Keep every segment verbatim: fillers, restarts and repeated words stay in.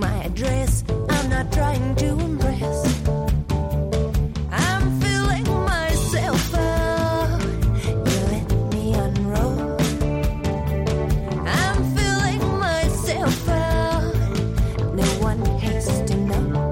my address. I'm not trying to impress. I'm feeling myself out. You let me unroll. I'm feeling myself out. No one has to know.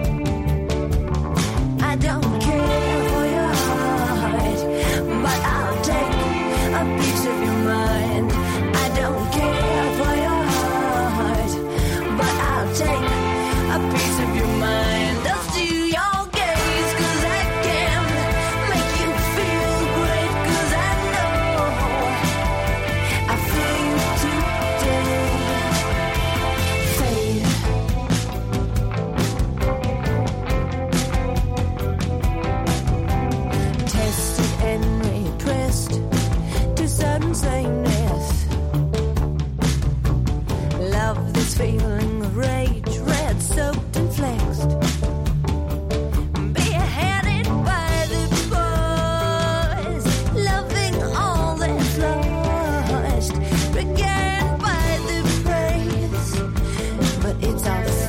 I don't care for your heart, but I'll take a piece of your mind. I don't care for your heart, but I'll take a piece of your mind. I'll steal your gaze, cause I can make you feel great, cause I know I feel you today. Fade. Tested and repressed to sudden sameness. Love this feeling of rage, red soaked and flexed. Beheaded by the boys, loving all that's lost. Regained by the praise, but it's all